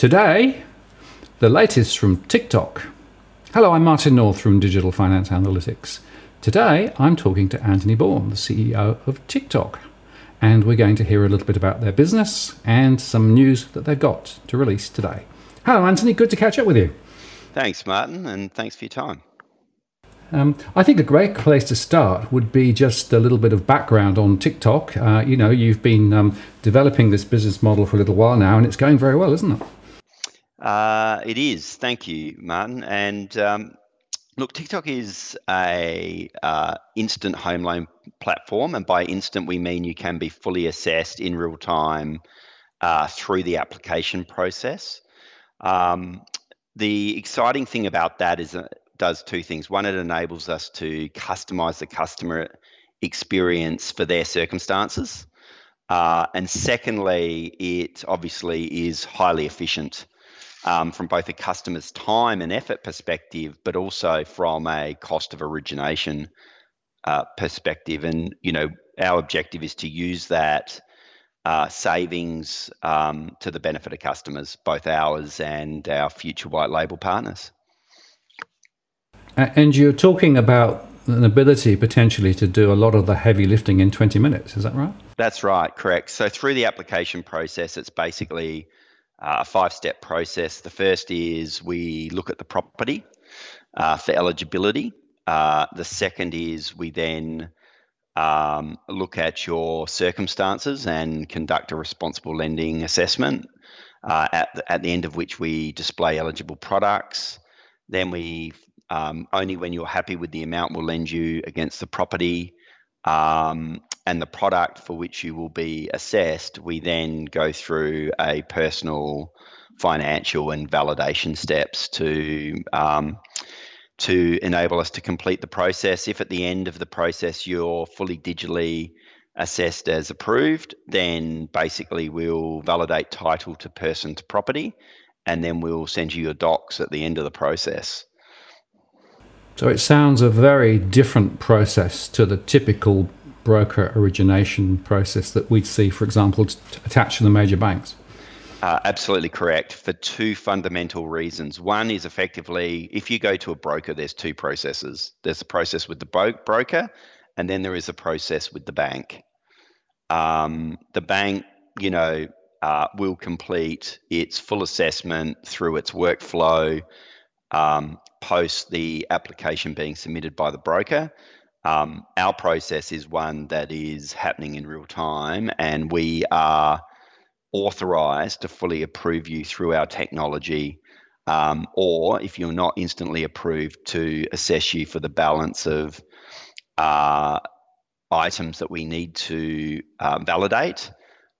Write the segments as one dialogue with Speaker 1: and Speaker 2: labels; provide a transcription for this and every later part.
Speaker 1: Today, the latest from TikTok. Hello, I'm Martin North from Digital Finance Analytics. Today, I'm talking to Anthony Baum, the CEO of TikTok, and we're going to hear a little bit about their business and some news that they've got to release today. Hello, Anthony. Good to catch up with you.
Speaker 2: Thanks, Martin, and thanks for your time.
Speaker 1: I think a great place to start would be just a little bit of background on TikTok. You've been developing this business model for a little while now, and it's going very well, isn't it?
Speaker 2: It is. Thank you, Martin. And look, TikTok is a instant home loan platform, and by instant we mean you can be fully assessed in real time through the application process. The exciting thing about that is it does two things. One, it enables us to customize the customer experience for their circumstances. And secondly, it obviously is highly efficient from both a customer's time and effort perspective, but also from a cost of origination perspective. And, our objective is to use that savings to the benefit of customers, both ours and our future white label partners.
Speaker 1: And you're talking about an ability potentially to do a lot of the heavy lifting in 20 minutes, is that right?
Speaker 2: That's right, correct. So through the application process, it's basically a 5-step process. The first is we look at the property for eligibility. The second is we then look at your circumstances and conduct a responsible lending assessment, at the end of which we display eligible products. Then we only when you're happy with the amount we'll lend you against the property and the product for which you will be assessed. We then go through a personal, financial and validation steps to enable us to complete the process. If at the end of the process you're fully digitally assessed as approved, then basically we'll validate title to person to property, and then we'll send you your docs at the end of the process.
Speaker 1: So it sounds a very different process to the typical broker origination process that we'd see, for example, attached to the major banks.
Speaker 2: Absolutely correct, for two fundamental reasons. One is effectively, if you go to a broker, there's two processes. There's a process with the broker, and then there is a process with the bank. The bank, will complete its full assessment through its workflow post the application being submitted by the broker. Our process is one that is happening in real time, and we are authorized to fully approve you through our technology, or if you're not instantly approved, to assess you for the balance of items that we need to validate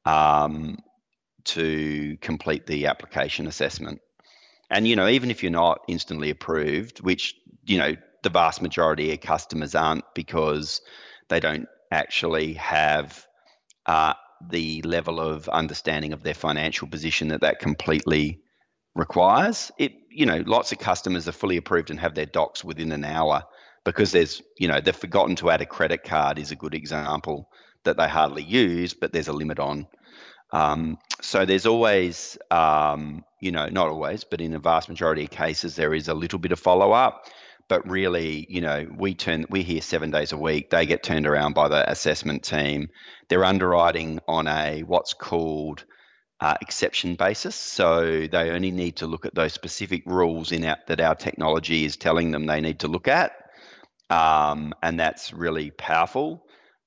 Speaker 2: to complete the application assessment. And, even if you're not instantly approved, which, the vast majority of customers aren't, because they don't actually have the level of understanding of their financial position that completely requires. Lots of customers are fully approved and have their docs within an hour because they've forgotten to add a credit card is a good example that they hardly use, but there's a limit on. So there's always, not always, but in a vast majority of cases, there is a little bit of follow-up. But really, we're here 7 days a week. They get turned around by the assessment team. They're underwriting on a what's called exception basis. So they only need to look at those specific rules that our technology is telling them they need to look at. And that's really powerful.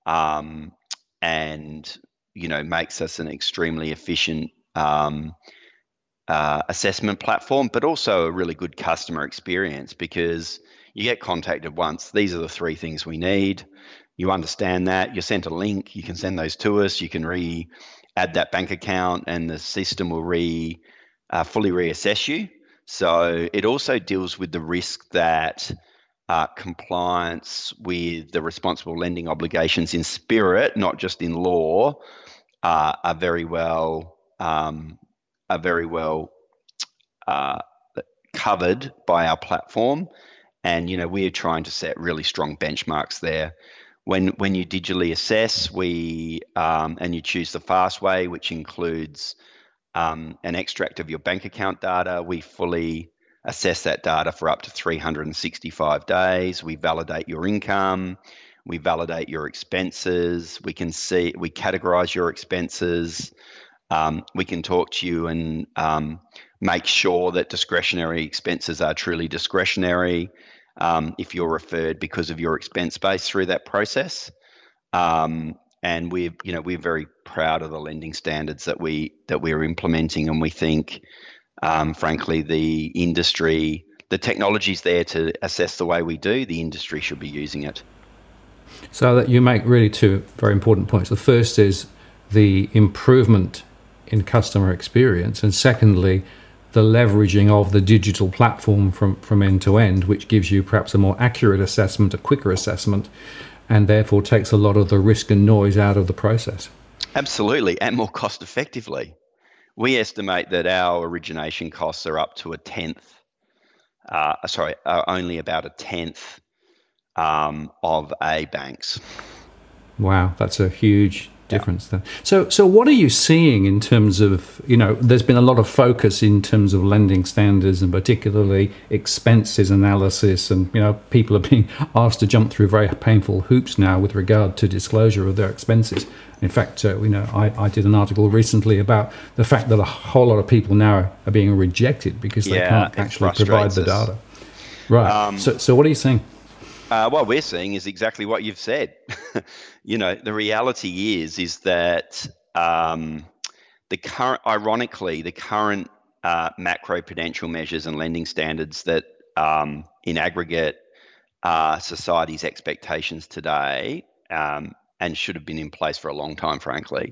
Speaker 2: And makes us an extremely efficient assessment platform, but also a really good customer experience, because you get contacted once. These are the 3 things we need. You understand that. You're sent a link. You can send those to us. You can add that bank account, and the system will fully reassess you. So it also deals with the risk that compliance with the responsible lending obligations in spirit, not just in law, are very well covered by our platform. And we are trying to set really strong benchmarks there. When you digitally assess, and you choose the fast way, which includes an extract of your bank account data. We fully assess that data for up to 365 days. We validate your income. We validate your expenses. We categorize your expenses. We can talk to you and make sure that discretionary expenses are truly discretionary if you're referred because of your expense base through that process. And we're very proud of the lending standards that we're implementing, and we think, frankly, the industry, the technology's there to assess the way we do. The industry should be using it.
Speaker 1: So that you make really two very important points. The first is the improvement in customer experience, and secondly, the leveraging of the digital platform from end to end, which gives you perhaps a more accurate assessment, a quicker assessment, and therefore takes a lot of the risk and noise out of the process.
Speaker 2: Absolutely, and more cost effectively. We estimate that our origination costs are up to only about a tenth of a bank's.
Speaker 1: Wow, that's a huge difference then. So what are you seeing in terms of, there's been a lot of focus in terms of lending standards and particularly expenses analysis, and, people are being asked to jump through very painful hoops now with regard to disclosure of their expenses. In fact, I did an article recently about the fact that a whole lot of people now are being rejected because they can't actually provide the data. Right. So what are you seeing?
Speaker 2: What we're seeing is exactly what you've said. The reality is that the current macro-prudential measures and lending standards that in aggregate society's expectations today, and should have been in place for a long time, frankly,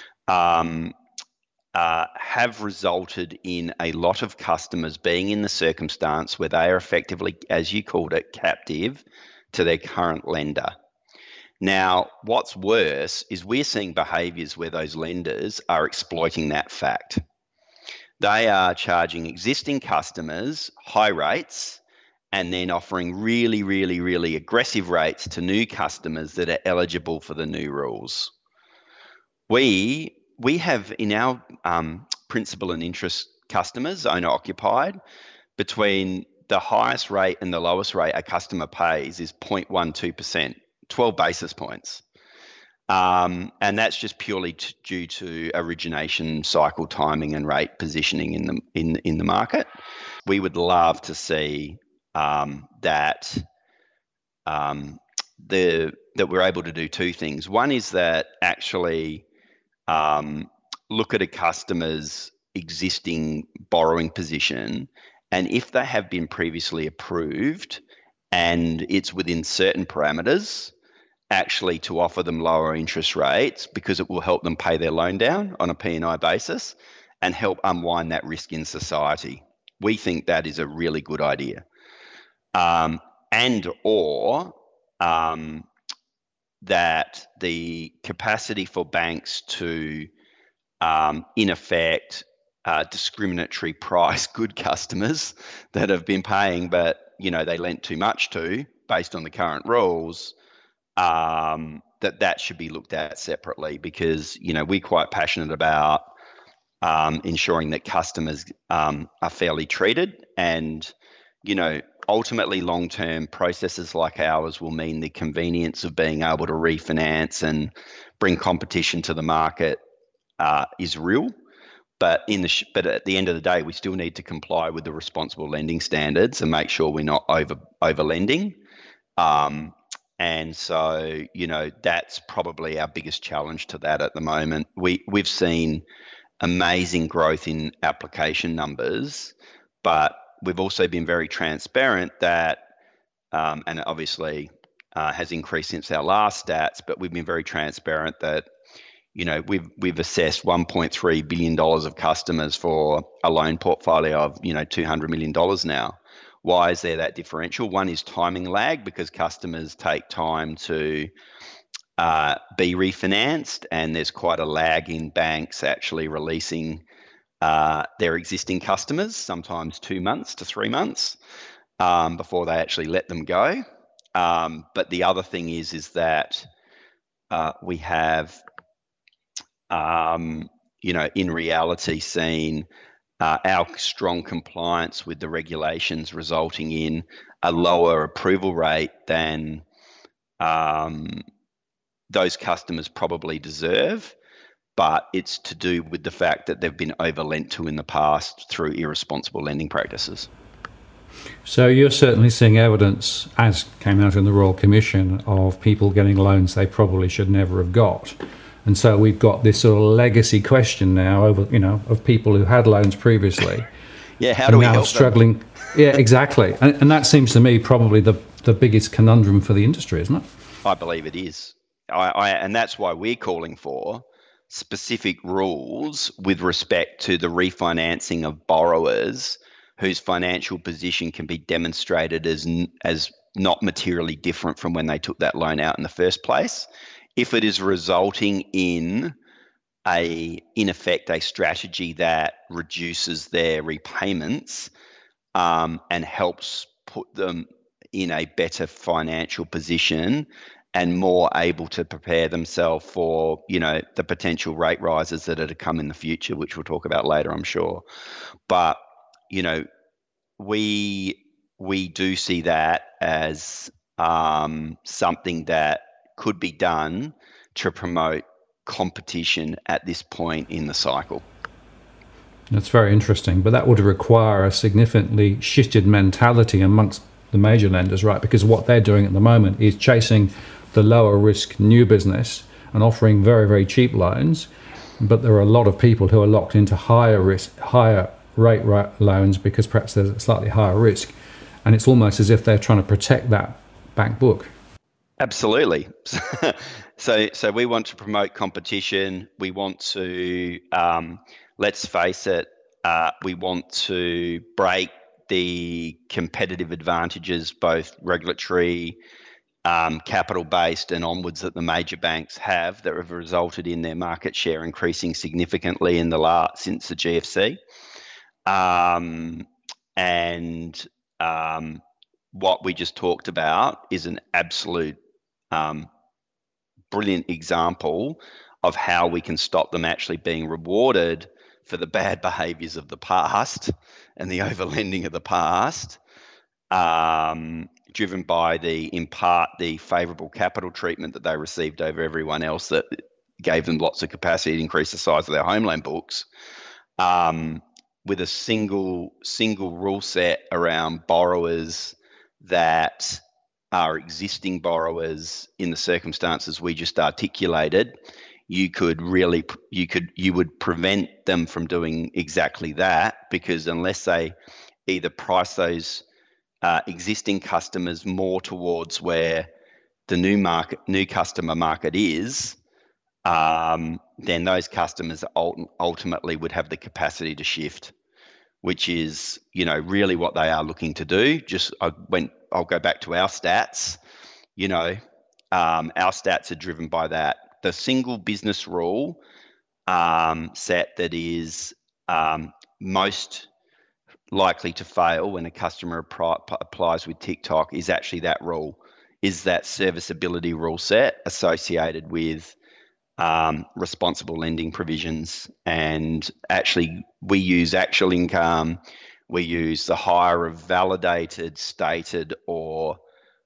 Speaker 2: have resulted in a lot of customers being in the circumstance where they are effectively, as you called it, captive to their current lender. Now, what's worse is we're seeing behaviours where those lenders are exploiting that fact. They are charging existing customers high rates and then offering really, really, really aggressive rates to new customers that are eligible for the new rules. We have in our principal and interest customers, owner-occupied, between the highest rate and the lowest rate a customer pays is 0.12%, 12 basis points. And that's just purely due to origination cycle timing and rate positioning in the market. We would love to see that we're able to do two things. One is that actually look at a customer's existing borrowing position, and if they have been previously approved and it's within certain parameters, actually to offer them lower interest rates because it will help them pay their loan down on a P&I basis and help unwind that risk in society. We think that is a really good idea. That the capacity for banks to, in effect, discriminatory price good customers that have been paying, but they lent too much to based on the current rules, that should be looked at separately, because we're quite passionate about ensuring that customers are fairly treated, and ultimately long-term processes like ours will mean the convenience of being able to refinance and bring competition to the market is real. But at the end of the day, we still need to comply with the responsible lending standards and make sure we're not over lending. And so, that's probably our biggest challenge to that at the moment. We've seen amazing growth in application numbers, but we've also been very transparent that, and it obviously has increased since our last stats, but we've been very transparent that we've assessed $1.3 billion of customers for a loan portfolio of $200 million now. Why is there that differential? One is timing lag, because customers take time to be refinanced, and there's quite a lag in banks actually releasing their existing customers, sometimes 2 months to 3 months before they actually let them go. But the other thing is that we have in reality seen our strong compliance with the regulations resulting in a lower approval rate than those customers probably deserve. But it's to do with the fact that they've been overlent to in the past through irresponsible lending practices.
Speaker 1: So you're certainly seeing evidence, as came out in the Royal Commission, of people getting loans they probably should never have got. And so we've got this sort of legacy question now of people who had loans previously.
Speaker 2: Yeah, how do we help
Speaker 1: struggling them? Yeah, exactly. And that seems to me probably the biggest conundrum for the industry, isn't it?
Speaker 2: I believe it is. And that's why we're calling for specific rules with respect to the refinancing of borrowers whose financial position can be demonstrated as not materially different from when they took that loan out in the first place. If it is resulting in effect, a strategy that reduces their repayments and helps put them in a better financial position and more able to prepare themselves for, the potential rate rises that are to come in the future, which we'll talk about later, I'm sure. But, we do see that as something that could be done to promote competition at this point in the cycle.
Speaker 1: That's very interesting, but that would require a significantly shifted mentality amongst the major lenders, right? Because what they're doing at the moment is chasing the lower risk new business and offering very, very cheap loans. But there are a lot of people who are locked into higher risk, higher rate loans because perhaps there's a slightly higher risk. And it's almost as if they're trying to protect that back book.
Speaker 2: Absolutely. So we want to promote competition. We want to, let's face it, we want to break the competitive advantages, both regulatory, capital-based and onwards, that the major banks have that have resulted in their market share increasing significantly since the GFC. What we just talked about is an absolute brilliant example of how we can stop them actually being rewarded for the bad behaviours of the past and the overlending of the past, driven by in part the favourable capital treatment that they received over everyone else that gave them lots of capacity to increase the size of their home loan books, with a single rule set around borrowers that are existing borrowers in the circumstances we just articulated. You would prevent them from doing exactly that, because unless they either price those existing customers more towards where the new customer market is, then those customers ultimately would have the capacity to shift, which is, really what they are looking to do. I'll go back to our stats. Our stats are driven by that. The single business rule set that is most likely to fail when a customer applies with TikTok is actually that rule, is that serviceability rule set associated with responsible lending provisions. And actually, we use actual income, we use the higher of validated, stated, or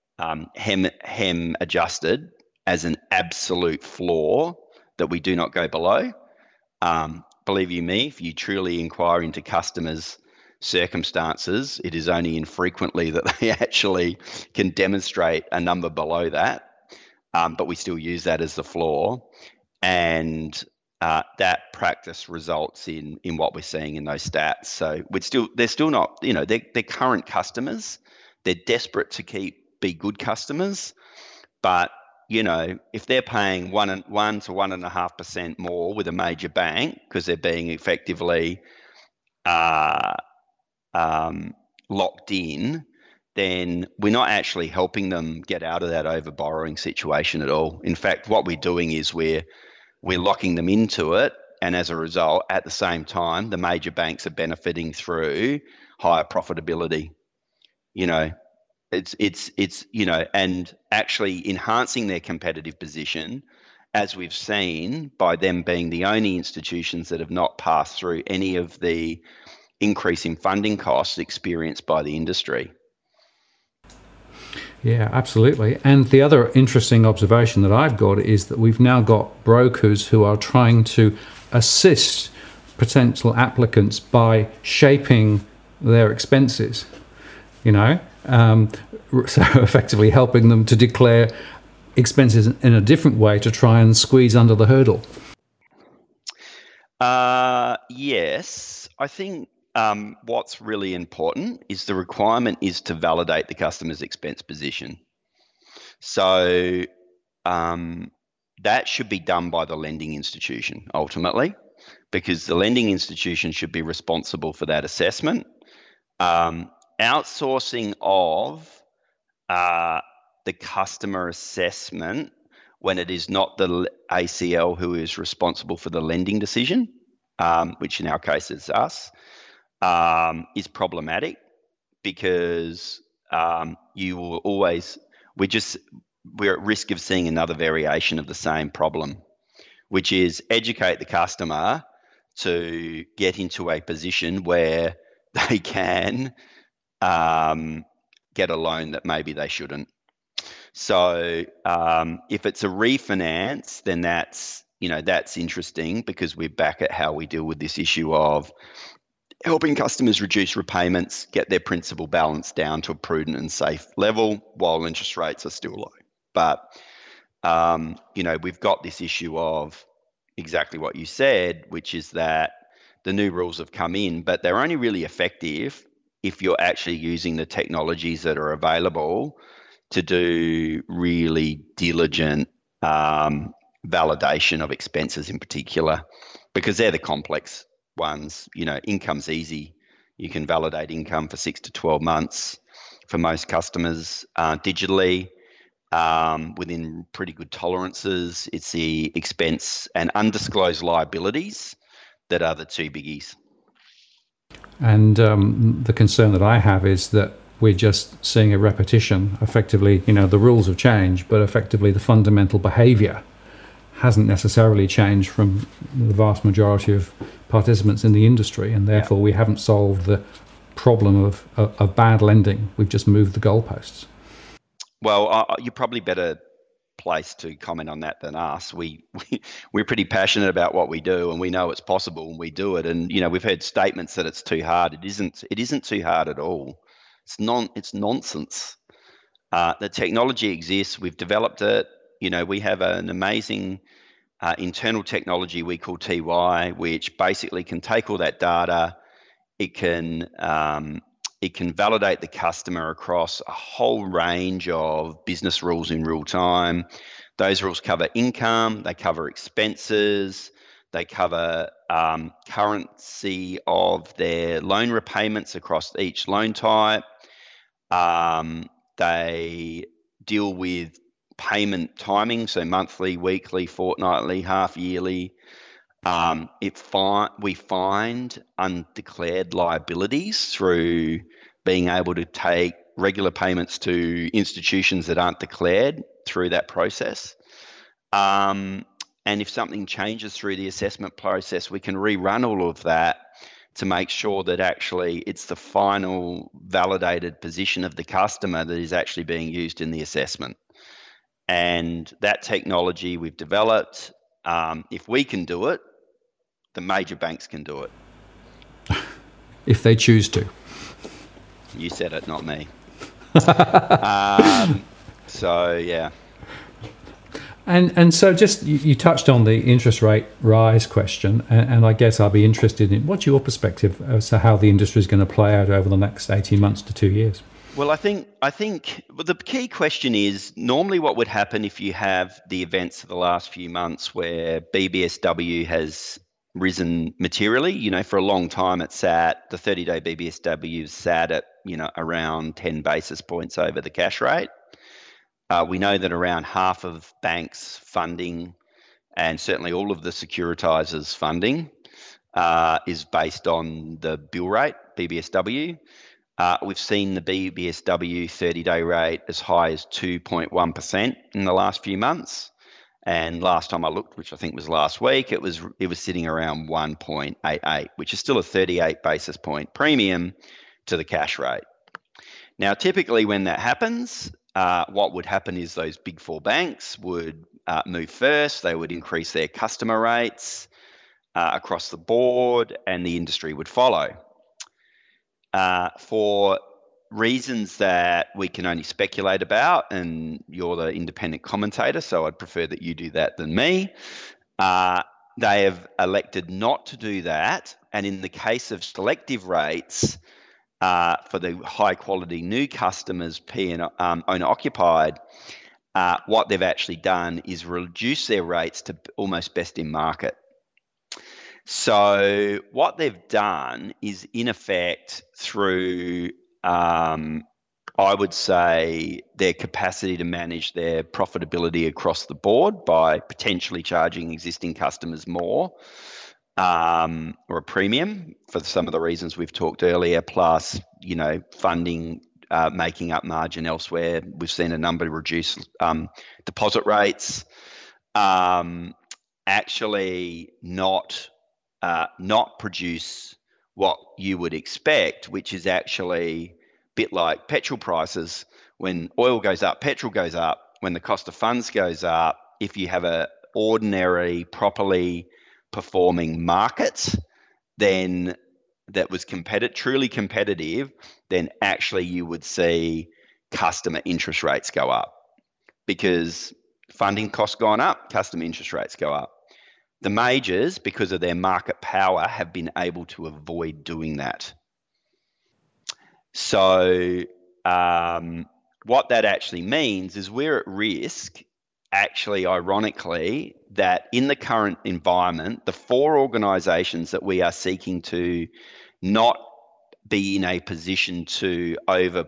Speaker 2: HEM adjusted as an absolute floor that we do not go below. Believe you me, if you truly inquire into customers' circumstances, it is only infrequently that they actually can demonstrate a number below that, but we still use that as the floor. And that practice results in what we're seeing in those stats. So they're still not, they're current customers. They're desperate to be good customers, but if they're paying 1 to 1.5% more with a major bank because they're being effectively locked in, then we're not actually helping them get out of that over borrowing situation at all. In fact, what we're doing is we're locking them into it, and as a result, at the same time, the major banks are benefiting through higher profitability. It's and actually enhancing their competitive position as we've seen by them being the only institutions that have not passed through any of the increase in funding costs experienced by the industry.
Speaker 1: Yeah, absolutely. And the other interesting observation that I've got is that we've now got brokers who are trying to assist potential applicants by shaping their expenses, so effectively helping them to declare expenses in a different way to try and squeeze under the hurdle.
Speaker 2: Yes, I think what's really important is the requirement is to validate the customer's expense position. So that should be done by the lending institution ultimately, because the lending institution should be responsible for that assessment. Outsourcing of the customer assessment when it is not the ACL who is responsible for the lending decision, which in our case is us, is problematic, because you will always, we're at risk of seeing another variation of the same problem, which is educate the customer to get into a position where they can get a loan that maybe they shouldn't. So if it's a refinance, then that's interesting, because we're back at how we deal with this issue of helping customers reduce repayments, get their principal balance down to a prudent and safe level while interest rates are still low. But we've got this issue of exactly what you said, which is that the new rules have come in, but they're only really effective if you're actually using the technologies that are available to do really diligent validation of expenses in particular, because they're the complex ones. Income's easy. You can validate income for 6 to 12 months for most customers digitally within pretty good tolerances. It's the expense and undisclosed liabilities that are the two biggies.
Speaker 1: And the concern that I have is that we're just seeing a repetition. Effectively, the rules have changed, but effectively the fundamental behaviour hasn't necessarily changed from the vast majority of participants in the industry, and therefore we haven't solved the problem of bad lending. We've just moved the goalposts.
Speaker 2: Well, you're probably better placed to comment on that than us. We're pretty passionate about what we do, and we know it's possible, and we do it. And we've heard statements that it's too hard. It isn't too hard at all. It's nonsense. The technology exists. We've developed it. We have an amazing internal technology we call TY, which basically can take all that data. It can validate the customer across a whole range of business rules in real time. Those rules cover income, they cover expenses, they cover currency of their loan repayments across each loan type. They deal with payment timing, so monthly, weekly, fortnightly, half yearly. We find undeclared liabilities through being able to take regular payments to institutions that aren't declared through that process. And if something changes through the assessment process, we can rerun all of that to make sure that actually it's the final validated position of the customer that is actually being used in the assessment. And that technology we've developed, if we can do it, the major banks can do it.
Speaker 1: If they choose to.
Speaker 2: You said it, not me. So, yeah.
Speaker 1: And so just, you touched on the interest rate rise question, and I guess I'll be interested in what's your perspective as to how the industry is going to play out over the next 18 months to 2 years?
Speaker 2: Well, I think the key question is normally what would happen if you have the events of the last few months where BBSW has risen materially. For a long time it sat, the 30-day BBSW sat at, around 10 basis points over the cash rate. We know that around half of banks' funding, and certainly all of the securitizers' funding, is based on the bill rate, BBSW. We've seen the BBSW 30-day rate as high as 2.1% in the last few months. And last time I looked, which I think was last week, it was sitting around 1.88, which is still a 38 basis point premium to the cash rate. Now, typically when that happens, what would happen is those big four banks would move first. They would increase their customer rates across the board, and the industry would follow. For reasons that we can only speculate about, and you're the independent commentator, so I'd prefer that you do that than me. They have elected not to do that, and in the case of selective rates for the high quality new customers, owner occupied, what they've actually done is reduce their rates to almost best in market. So what they've done is, in effect, through I would say their capacity to manage their profitability across the board by potentially charging existing customers more or a premium for some of the reasons we've talked earlier, plus, funding, making up margin elsewhere. We've seen a number of reduce deposit rates, actually not produce what you would expect, which is actually a bit like petrol prices. When oil goes up, petrol goes up. When the cost of funds goes up, if you have an ordinary, properly performing market, then that was truly competitive, then actually you would see customer interest rates go up, because funding costs gone up, customer interest rates go up. The majors, because of their market power, have been able to avoid doing that. So what that actually means is we're at risk, actually, ironically, that in the current environment, the four organisations that we are seeking to not be in a position to over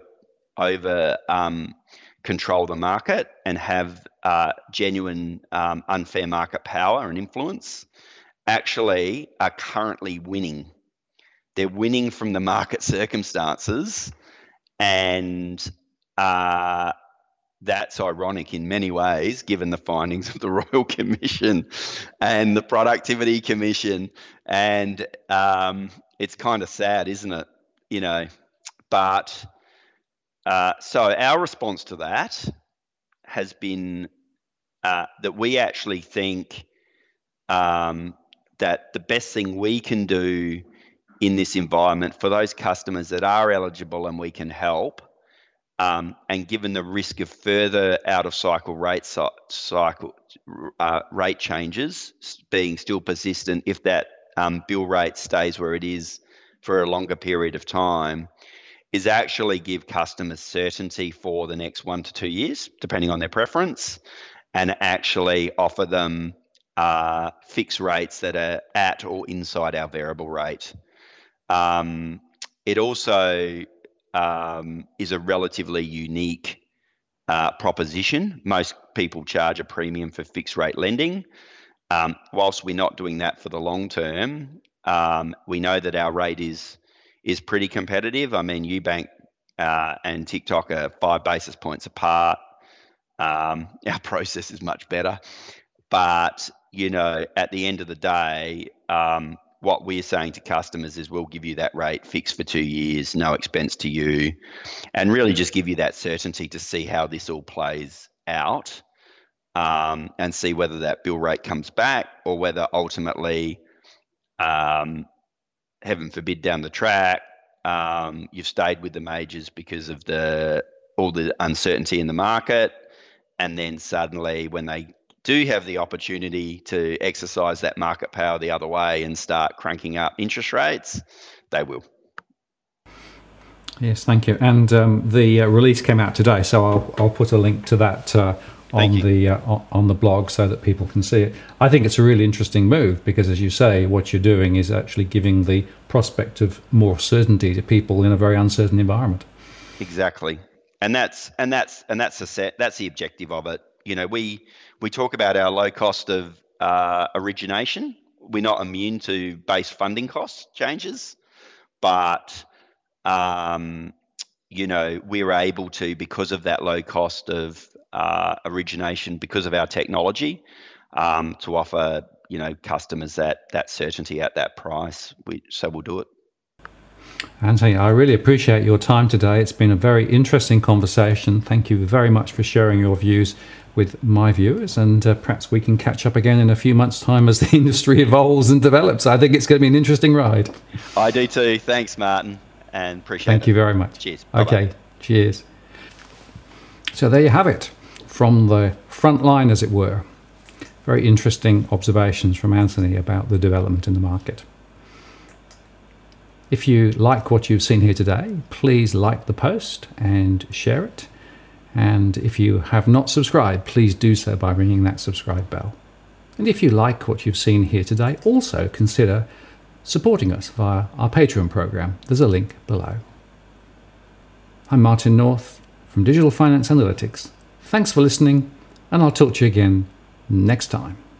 Speaker 2: control the market and have genuine unfair market power and influence, actually are currently winning. They're winning from the market circumstances, and that's ironic in many ways, given the findings of the Royal Commission and the Productivity Commission. And it's kind of sad, isn't it? But so our response to that has been that we actually think that the best thing we can do in this environment for those customers that are eligible and we can help, and given the risk of further out of cycle rate changes being still persistent, if that bill rate stays where it is for a longer period of time, is actually give customers certainty for the next 1 to 2 years, depending on their preference, and actually offer them fixed rates that are at or inside our variable rate. It also is a relatively unique proposition. Most people charge a premium for fixed rate lending. Whilst we're not doing that for the long term, we know that our rate is pretty competitive. I mean, UBank and TikTok are 5 basis points apart. Our process is much better. But, at the end of the day, what we're saying to customers is we'll give you that rate fixed for 2 years, no expense to you, and really just give you that certainty to see how this all plays out, and see whether that bill rate comes back or whether ultimately, heaven forbid, down the track, you've stayed with the majors because of all the uncertainty in the market, and then suddenly when they do have the opportunity to exercise that market power the other way and start cranking up interest rates, they will.
Speaker 1: Yes, thank you. And the release came out today, so I'll put a link to that on the blog so that people can see it. I think it's a really interesting move because, as you say, what you're doing is actually giving the prospect of more certainty to people in a very uncertain environment.
Speaker 2: Exactly, and that's the objective of it. We talk about our low cost of origination. We're not immune to base funding cost changes, but we're able to, because of that low cost of origination, because of our technology, to offer customers that certainty at that price. So we'll do it.
Speaker 1: Anthony, I really appreciate your time today. It's been a very interesting conversation. Thank you very much for sharing your views with my viewers, and perhaps we can catch up again in a few months' time as the industry evolves and develops. I think it's going to be an interesting ride.
Speaker 2: I do too. Thanks, Martin, and appreciate it.
Speaker 1: Thank you very much.
Speaker 2: Cheers. Bye-bye.
Speaker 1: Okay, cheers. So there you have it, from the front line, as it were. Very interesting observations from Anthony about the development in the market. If you like what you've seen here today, please like the post and share it. And if you have not subscribed, please do so by ringing that subscribe bell. And if you like what you've seen here today, also consider supporting us via our Patreon program. There's a link below. I'm Martin North from Digital Finance Analytics. Thanks for listening, and I'll talk to you again next time.